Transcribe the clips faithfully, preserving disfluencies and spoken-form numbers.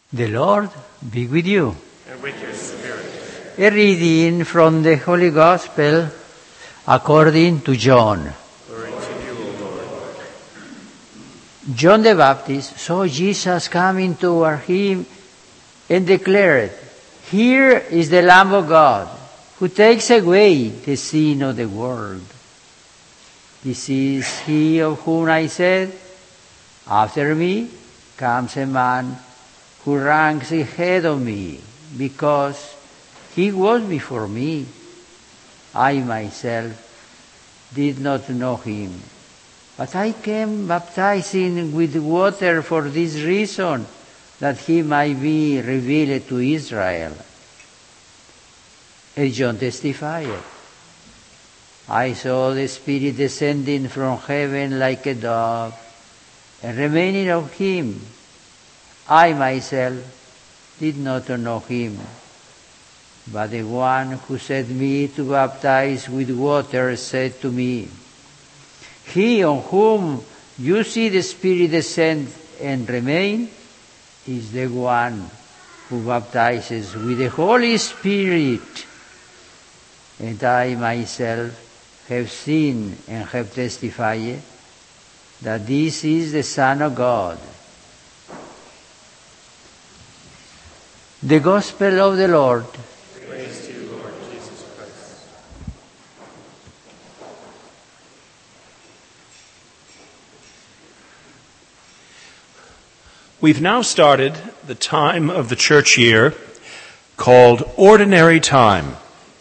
The Lord be with you. And with your spirit. A reading from the Holy Gospel according to John. Glory to you, O Lord. John the Baptist saw Jesus coming toward him and declared, "Here is the Lamb of God, who takes away the sin of the world. This is he of whom I said, after me comes a man who ranks ahead of me, because he was before me. I myself did not know him, but I came baptizing with water for this reason, that he might be revealed to Israel." And John testified, "I saw the Spirit descending from heaven like a dove, and remaining on him. I myself did not know him, but the one who sent me to baptize with water said to me, 'He on whom you see the Spirit descend and remain is the one who baptizes with the Holy Spirit.' And I myself have seen and have testified that this is the Son of God." The Gospel of the Lord. Praise to you, Lord Jesus Christ. We've now started the time of the church year called Ordinary Time.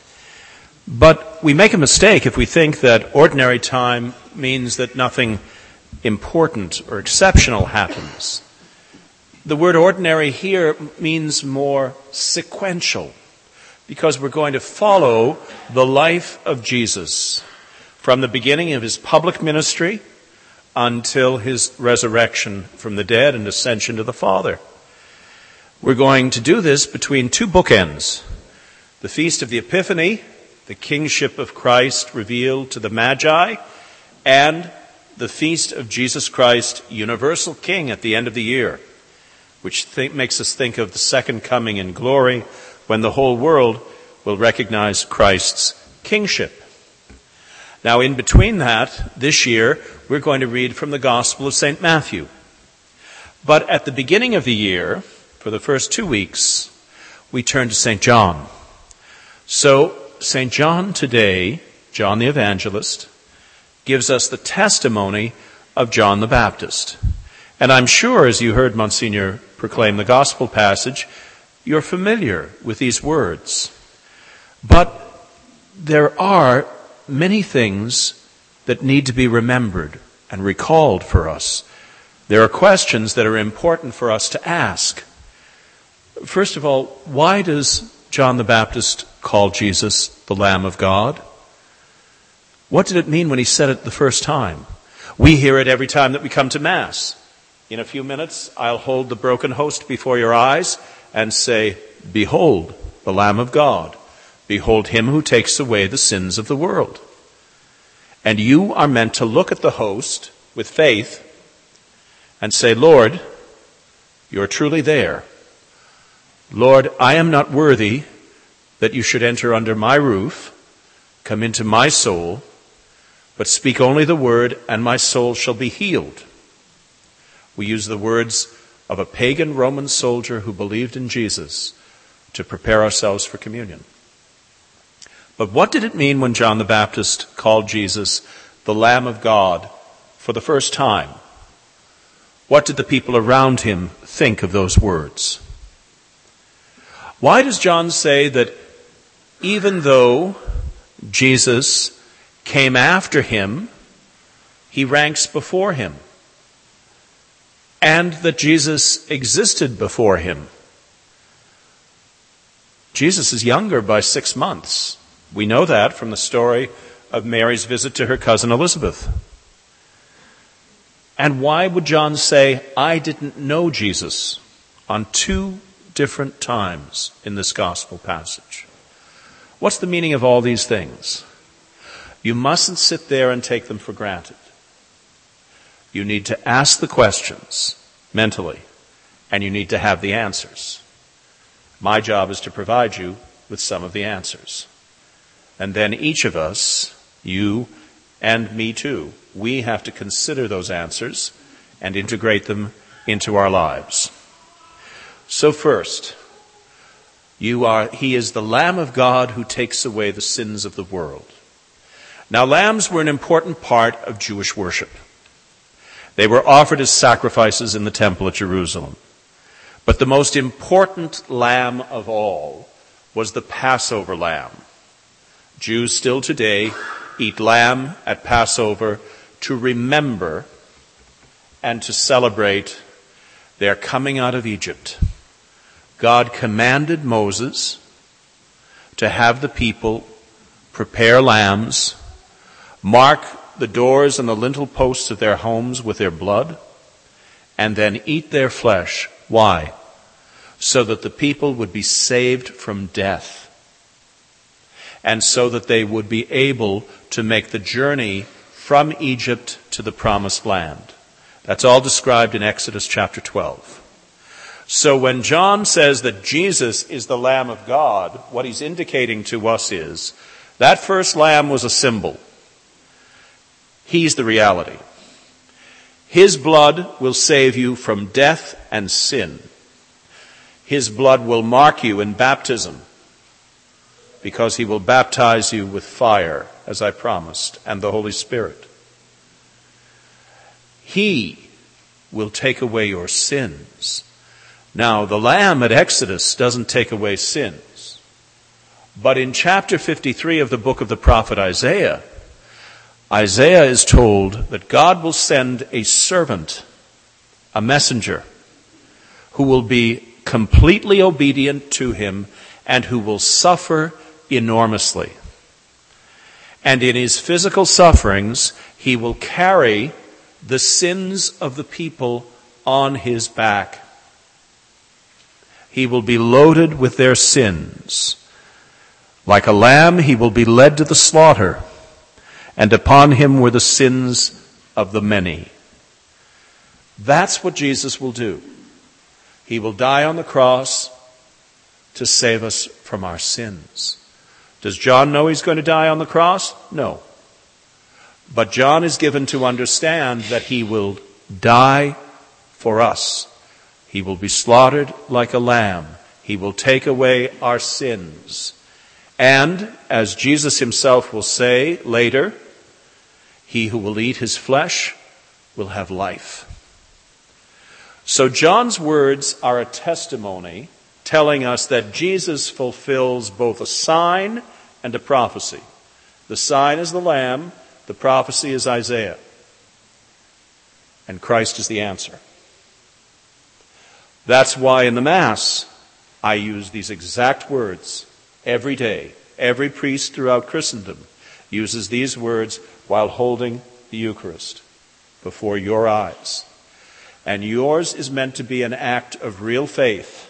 But we make a mistake if we think that ordinary time means that nothing important or exceptional happens. The word ordinary here means more sequential, because we're going to follow the life of Jesus from the beginning of his public ministry until his resurrection from the dead and ascension to the Father. We're going to do this between two bookends: the Feast of the Epiphany, the kingship of Christ revealed to the Magi, and the Feast of Jesus Christ, universal King, at the end of the year, which th- makes us think of the second coming in glory, when the whole world will recognize Christ's kingship. Now, in between that, this year, we're going to read from the Gospel of Saint Matthew. But at the beginning of the year, for the first two weeks, we turn to Saint John. So, Saint John today, John the Evangelist, gives us the testimony of John the Baptist. And I'm sure, as you heard Monsignor proclaim the gospel passage, you're familiar with these words. But there are many things that need to be remembered and recalled for us. There are questions that are important for us to ask. First of all, why does John the Baptist call Jesus the Lamb of God? What did it mean when he said it the first time? We hear it every time that we come to Mass. In a few minutes, I'll hold the broken host before your eyes and say, "Behold, the Lamb of God. Behold him who takes away the sins of the world." And you are meant to look at the host with faith and say, "Lord, you're truly there. Lord, I am not worthy that you should enter under my roof, come into my soul, but speak only the word, and my soul shall be healed." We use the words of a pagan Roman soldier who believed in Jesus to prepare ourselves for communion. But what did it mean when John the Baptist called Jesus the Lamb of God for the first time? What did the people around him think of those words? Why does John say that even though Jesus came after him, he ranks before him, and that Jesus existed before him? Jesus is younger by six months. We know that from the story of Mary's visit to her cousin Elizabeth. And why would John say, "I didn't know Jesus," on two different times in this gospel passage? What's the meaning of all these things? You mustn't sit there and take them for granted. You need to ask the questions mentally. and you need to have the answers. My job is to provide you with some of the answers. And then each of us, you and me too, we have to consider those answers and integrate them into our lives. So first, you are, he is the Lamb of God who takes away the sins of the world. Now, lambs were an important part of Jewish worship. They were offered as sacrifices in the temple at Jerusalem. But the most important lamb of all was the Passover lamb. Jews still today eat lamb at Passover to remember and to celebrate their coming out of Egypt. God commanded Moses to have the people prepare lambs, mark the doors and the lintel posts of their homes with their blood, and then eat their flesh. Why? So that the people would be saved from death, and so that they would be able to make the journey from Egypt to the promised land. That's all described in Exodus chapter twelve. So when John says that Jesus is the Lamb of God, what he's indicating to us is that first lamb was a symbol. He's the reality. His blood will save you from death and sin. His blood will mark you in baptism, because he will baptize you with fire, as I promised, and the Holy Spirit. He will take away your sins. Now, the lamb at Exodus doesn't take away sins. But in chapter fifty-three of the book of the prophet Isaiah, Isaiah is told that God will send a servant, a messenger, who will be completely obedient to him and who will suffer enormously. And in his physical sufferings, he will carry the sins of the people on his back. He will be loaded with their sins. Like a lamb, he will be led to the slaughter, and upon him were the sins of the many. That's what Jesus will do. He will die on the cross to save us from our sins. Does John know he's going to die on the cross? No. But John is given to understand that he will die for us. He will be slaughtered like a lamb. He will take away our sins. And, as Jesus himself will say later, he who will eat his flesh will have life. So John's words are a testimony telling us that Jesus fulfills both a sign and a prophecy. The sign is the Lamb, the prophecy is Isaiah. And Christ is the answer. That's why in the Mass, I use these exact words every day. Every priest throughout Christendom uses these words while holding the Eucharist before your eyes. And yours is meant to be an act of real faith.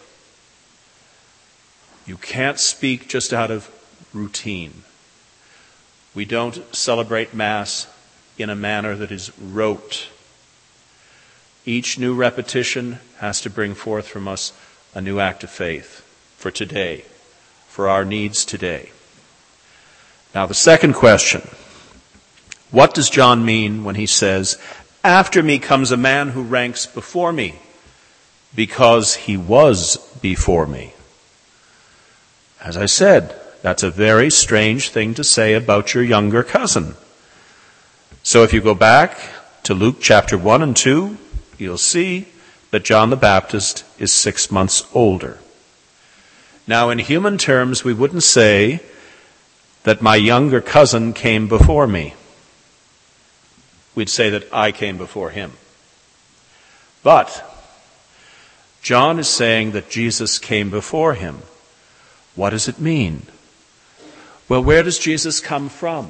You can't speak just out of routine. We don't celebrate Mass in a manner that is rote. Each new repetition has to bring forth from us a new act of faith for today, for our needs today. Now, the second question. What does John mean when he says, "After me comes a man who ranks before me, because he was before me"? As I said, that's a very strange thing to say about your younger cousin. So if you go back to Luke chapter one and two, you'll see that John the Baptist is six months older. Now, in human terms, we wouldn't say that my younger cousin came before me. We'd say that I came before him. But John is saying that Jesus came before him. What does it mean? Well, where does Jesus come from?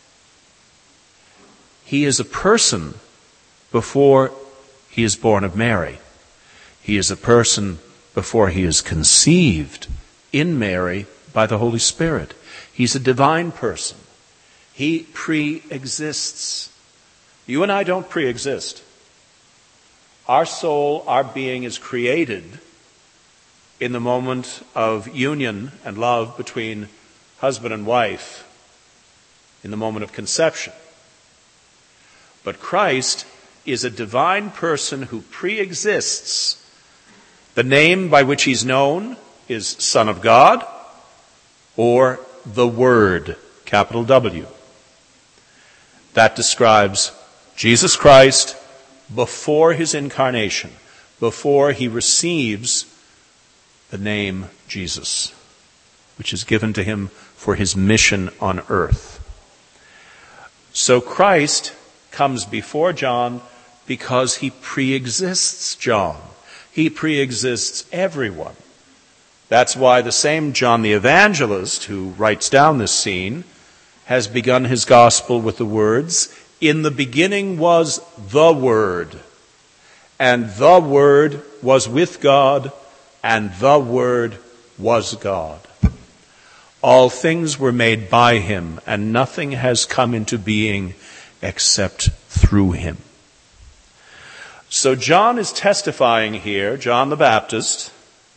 He is a person before he is born of Mary. He is a person before he is conceived in Mary by the Holy Spirit. He's a divine person. He pre-exists. You and I don't pre-exist. Our soul, our being is created in the moment of union and love between husband and wife, in the moment of conception. But Christ is a divine person who pre-exists. The name by which he's known is Son of God, or the Word, capital W. That describes Jesus Christ before his incarnation, before he receives the name Jesus, which is given to him for his mission on earth. So Christ comes before John because he pre-exists John. He pre-exists everyone. That's why the same John the Evangelist, who writes down this scene, has begun his gospel with the words, "In the beginning was the Word, and the Word was with God, and the Word was God. All things were made by him, and nothing has come into being except through him." So John is testifying here, John the Baptist,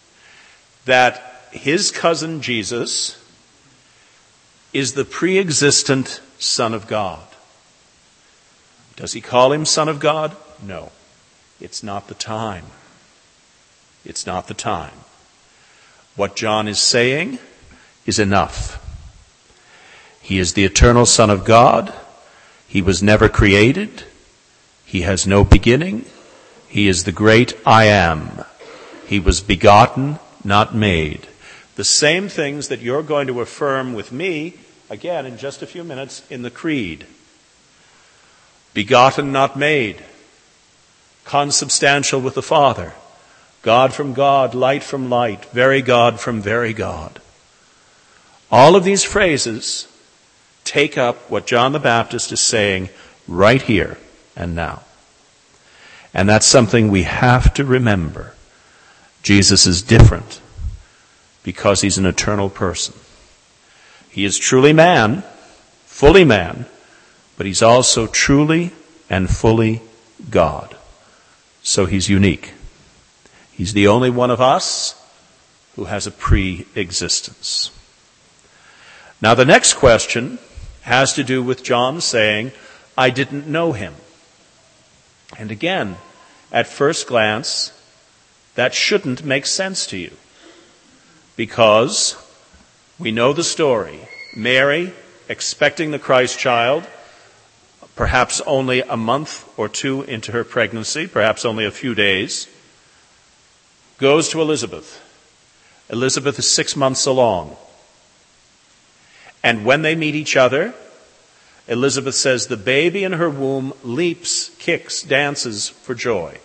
that his cousin Jesus is the pre-existent Son of God. Does he call him Son of God? No. It's not the time. It's not the time. What John is saying is enough. He is the eternal Son of God. He was never created. He has no beginning. He is the great I Am. He was begotten, not made. The same things that you're going to affirm with me, again in just a few minutes, in the Creed. Begotten, not made. Consubstantial with the Father. God from God, light from light, very God from very God. All of these phrases take up what John the Baptist is saying right here and now. And that's something we have to remember. Jesus is different because he's an eternal person. He is truly man, fully man, but he's also truly and fully God. So he's unique. He's the only one of us who has a pre-existence. Now the next question has to do with John saying, "I didn't know him." And again, at first glance, that shouldn't make sense to you. Because we know the story. Mary, expecting the Christ child, perhaps only a month or two into her pregnancy, perhaps only a few days, goes to Elizabeth. Elizabeth is six months along. And when they meet each other, Elizabeth says the baby in her womb leaps, kicks, dances for joy.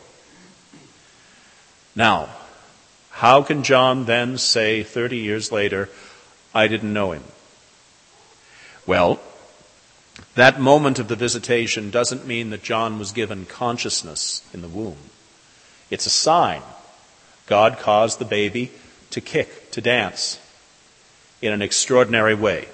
Now, how can John then say thirty years later, "I didn't know him"? Well, that moment of the visitation doesn't mean that John was given consciousness in the womb. It's a sign. God caused the baby to kick, to dance in an extraordinary way.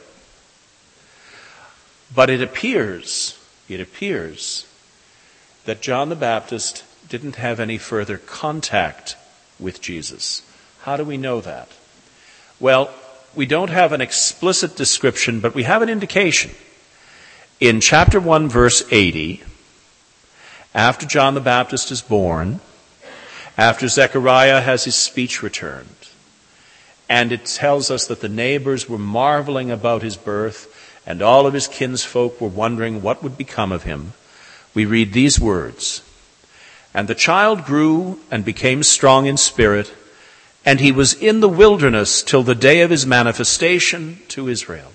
But it appears, it appears that John the Baptist didn't have any further contact with Jesus. How do we know that? Well, we don't have an explicit description, but we have an indication. In chapter one, verse eighty, after John the Baptist is born, after Zechariah has his speech returned, and it tells us that the neighbors were marveling about his birth, and all of his kinsfolk were wondering what would become of him, we read these words, "And the child grew and became strong in spirit, and he was in the wilderness till the day of his manifestation to Israel."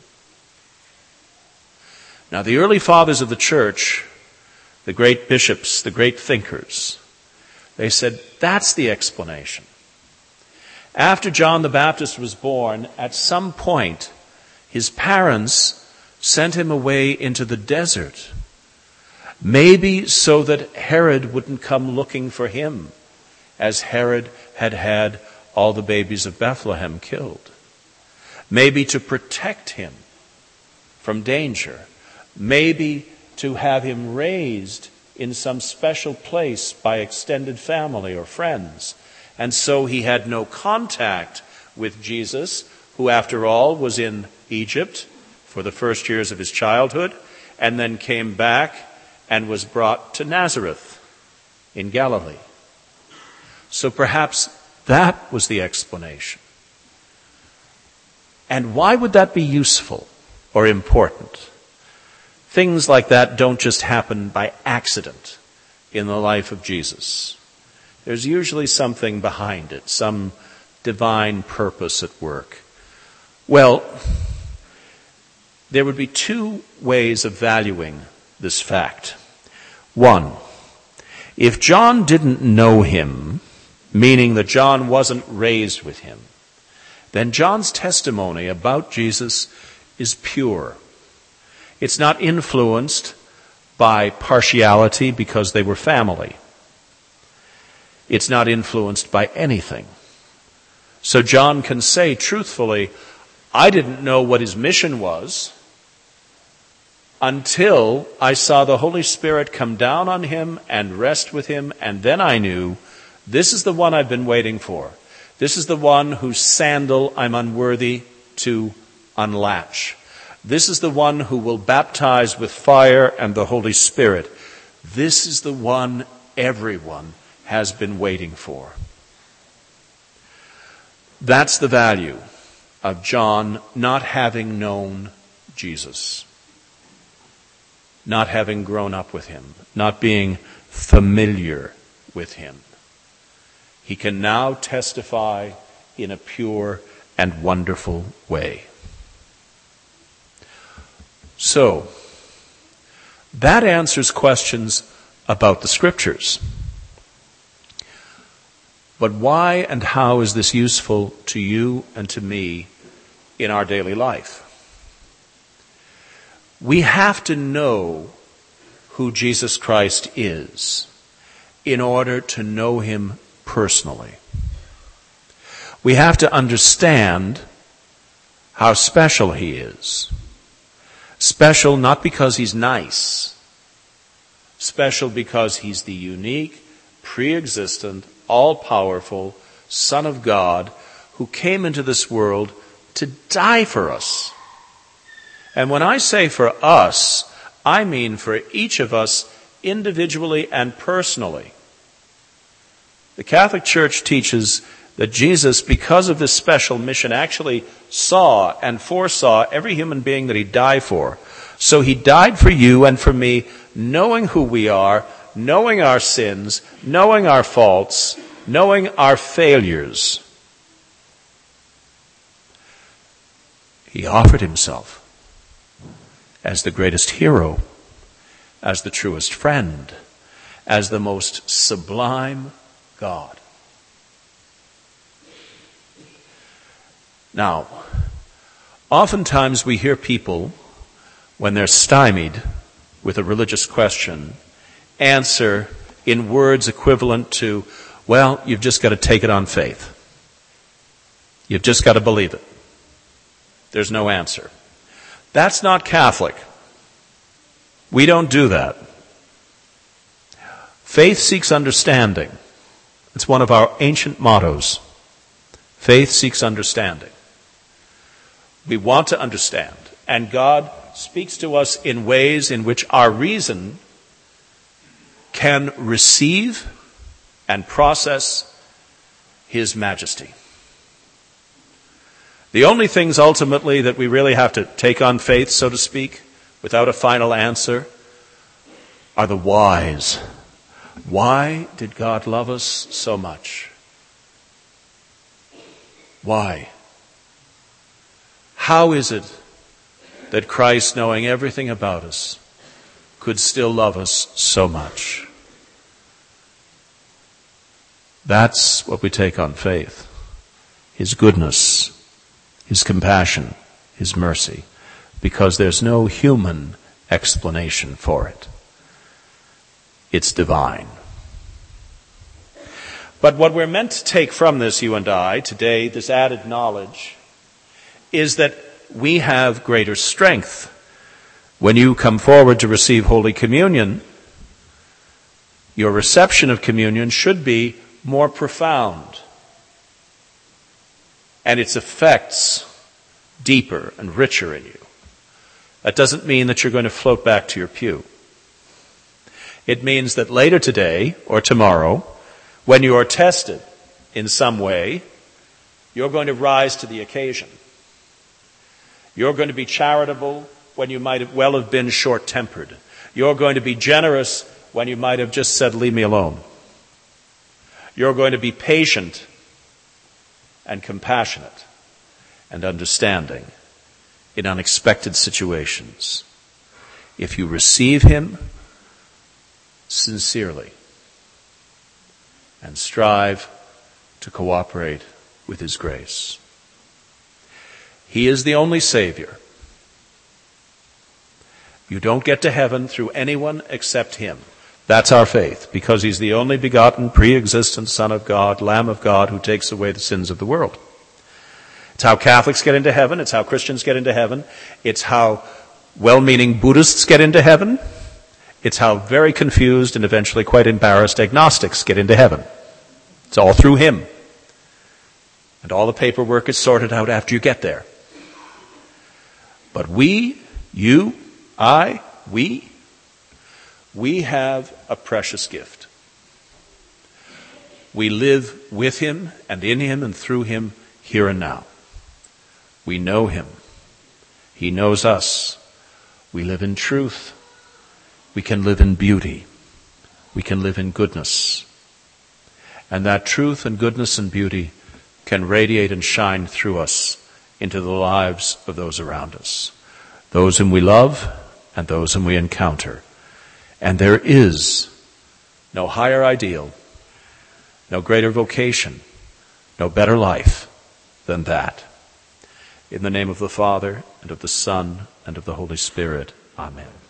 Now the early fathers of the church, the great bishops, the great thinkers, they said that's the explanation. After John the Baptist was born, at some point, his parents sent him away into the desert, maybe so that Herod wouldn't come looking for him, as Herod had had all the babies of Bethlehem killed. Maybe to protect him from danger. Maybe to have him raised in some special place by extended family or friends. And so he had no contact with Jesus, who after all was in Egypt for the first years of his childhood, and then came back and was brought to Nazareth in Galilee. So perhaps that was the explanation. And why would that be useful or important? Things like that don't just happen by accident in the life of Jesus. There's usually something behind it, some divine purpose at work. Well, there would be two ways of valuing this fact. One, if John didn't know him, meaning that John wasn't raised with him, then John's testimony about Jesus is pure. It's not influenced by partiality because they were family. It's not influenced by anything. So John can say truthfully, I didn't know what his mission was until I saw the Holy Spirit come down on him and rest with him, and then I knew this is the one I've been waiting for. This is the one whose sandal I'm unworthy to unlatch. This is the one who will baptize with fire and the Holy Spirit. This is the one everyone has been waiting for. That's the value of John not having known Jesus, not having grown up with him, not being familiar with him. He can now testify in a pure and wonderful way. So, that answers questions about the Scriptures. But why and how is this useful to you and to me in our daily life? We have to know who Jesus Christ is in order to know him personally. We have to understand how special he is. Special not because he's nice. Special because he's the unique, pre-existent, all-powerful Son of God who came into this world to die for us. And when I say for us, I mean for each of us individually and personally. The Catholic Church teaches that Jesus, because of this special mission, actually saw and foresaw every human being that he'd die for. So he died for you and for me, knowing who we are, knowing our sins, knowing our faults, knowing our failures. He offered himself as the greatest hero, as the truest friend, as the most sublime God. Now, oftentimes we hear people, when they're stymied with a religious question, answer in words equivalent to, well, you've just got to take it on faith. You've just got to believe it. There's no answer. That's not Catholic. We don't do that. Faith seeks understanding. It's one of our ancient mottos. Faith seeks understanding. We want to understand. And God speaks to us in ways in which our reason can receive and process his majesty. The only things ultimately that we really have to take on faith, so to speak, without a final answer, are the whys. Why did God love us so much? Why? How is it that Christ, knowing everything about us, could still love us so much? That's what we take on faith. His goodness, his compassion, his mercy, because there's no human explanation for it. It's divine. But what we're meant to take from this, you and I, today, this added knowledge, is that we have greater strength. When you come forward to receive Holy Communion, your reception of communion should be more profound, and its effects deeper and richer in you. That doesn't mean that you're going to float back to your pew. It means that later today or tomorrow, when you are tested in some way, you're going to rise to the occasion. You're going to be charitable when you might have well have been short-tempered. You're going to be generous when you might have just said, leave me alone. You're going to be patient and compassionate and understanding in unexpected situations. If you receive him sincerely and strive to cooperate with his grace. He is the only Savior. You don't get to heaven through anyone except him. That's our faith, because he's the only begotten, pre-existent Son of God, Lamb of God, who takes away the sins of the world. It's how Catholics get into heaven. It's how Christians get into heaven. It's how well-meaning Buddhists get into heaven. It's how very confused and eventually quite embarrassed agnostics get into heaven. It's all through him. And all the paperwork is sorted out after you get there. But we, you, I, we, we have a precious gift. We live with him and in him and through him here and now. We know him. He knows us. We live in truth. We can live in beauty. We can live in goodness. And that truth and goodness and beauty can radiate and shine through us into the lives of those around us, those whom we love and those whom we encounter. And there is no higher ideal, no greater vocation, no better life than that. In the name of the Father, and of the Son, and of the Holy Spirit. Amen.